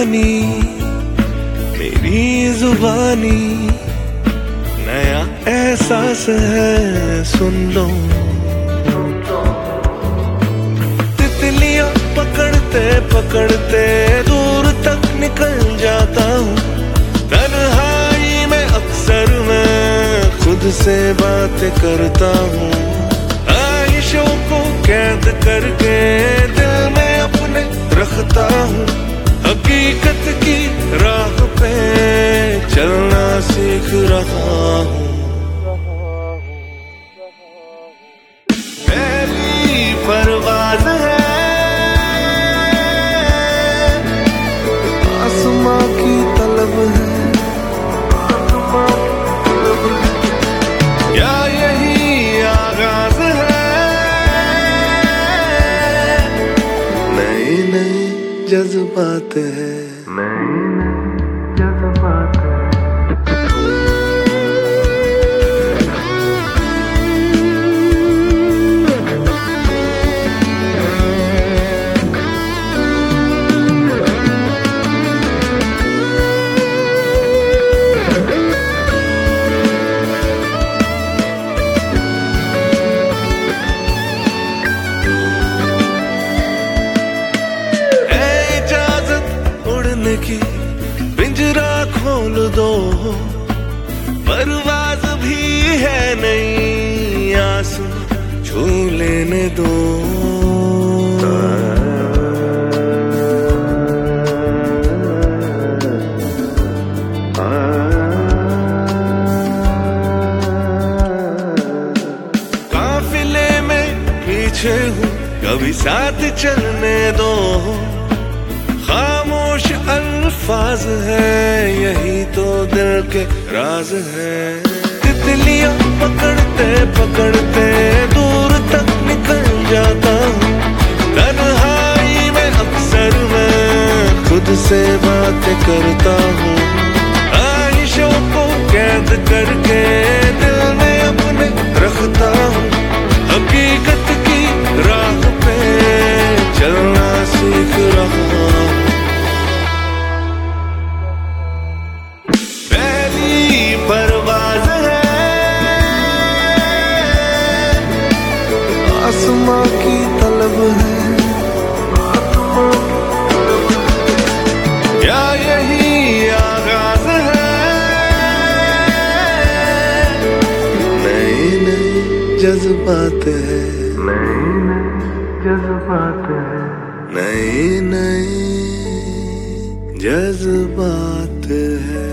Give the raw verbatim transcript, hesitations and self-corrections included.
जवानी मेरी जुबानी, नया एहसास है सुन लो। तितलियां पकड़ते पकड़ते दूर तक निकल जाता हूँ। तन्हाई में अक्सर मैं खुद से बातें करता हूँ। ख्वाहिशों को कैद करके दिल में अपने रखता हूँ। हकीकत की राह पे चलना सीख रहा हूँ। पहली परवाज़ है आसमां की तलब है। क्या यही आगाज है नई नई जज्बात है। नई नई जज्बात है। की पिंजरा खोल दो, परवाज़ भी है नहीं, आसमां छू लेने दो। काफिले में पीछे हूँ, कभी साथ चलने दो। खामोश अल्फाज है यही तो दिल के राज है। तितलियां पकड़ते पकड़ते दूर तक निकल जाता हूँ। तन्हाई में अक्सर मैं खुद से बातें करता हूँ। ख्वाहिशों को कैद करके दिल में अपने रखता हूँ। हकीकत की राह पे चलना सीख रहा हूँ। परवाज़ है आसमां की तलब है। क्या यही आगाज है नई नई जज्बात है। नई नई जज्बात है। नई नई जज्बात है।